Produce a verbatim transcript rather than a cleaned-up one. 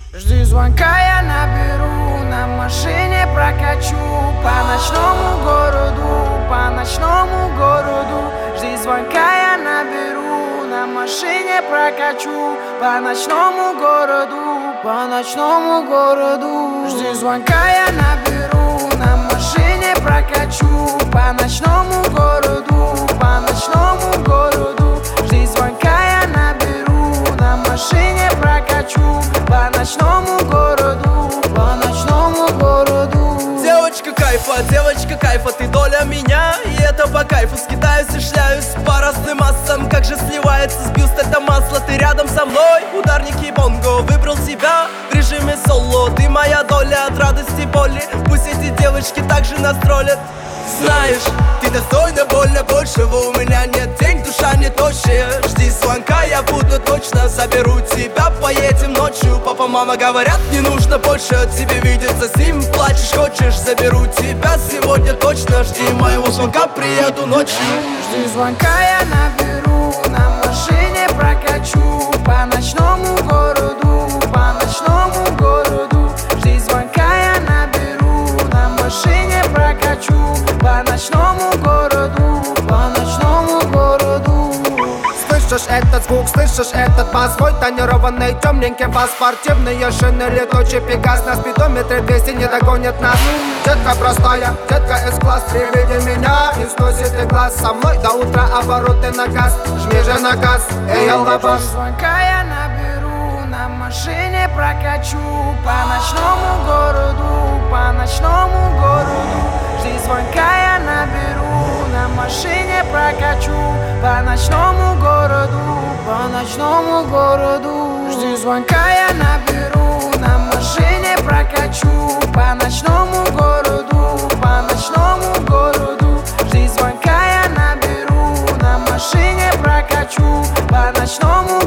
Жди звонка, я наберу, на машине прокачу по ночному городу, по ночному городу. Жди звонка, я наберу, на машине прокачу по ночному городу, по ночному городу. Жди звонка, я наберу, на машине прокачу по ночному городу, по ночному городу. Жди звонка, я наберу, на машине прокачу по ночному городу, по ночному городу. Девочка кайфа, девочка кайфа, ты доля меня, и это по кайфу. Скидаюсь и шляюсь по разным массам, как же сливается с бюст это масло. Ты рядом со мной, ударники бонго, выбрал тебя в режиме соло. Ты моя доля от радости боли, пусть эти девочки также настролят. Знаешь, ты достойна больно большего, у меня нет денег, душа не тощая. Жди звонка, я буду точно, заберу тебя, поедем ночью. Папа, мама говорят, не нужно больше от тебе видеться с ним. Плачешь, хочешь, заберу тебя сегодня точно. Жди моего звонка, приеду ночью. Жди звонка, я наберу, на машине прокачу по ночному городу, по ночному городу. Жди звонка, я наберу, на машине прокачу по ночному городу, по ночному городу. Слышишь этот звук, слышишь этот бас? Свой тонированный темненький бас. Спортивные шины, летучий пегас. На спидометре двести не догонит нас. Детка простая, детка С-класс. При виде меня не сносит и глаз. Со мной до утра обороты на газ. Жми же на газ, эй, алабаш. Звонка я наберу, на машине прокачу по ночному городу, по ночному городу. Жди звонка, я наберу, на машине прокачу по ночному городу, по ночному городу. Жди звонка, я наберу, на машине прокачу по ночному городу, по ночному городу. Жди звонка, я наберу, на машине прокачу по ночному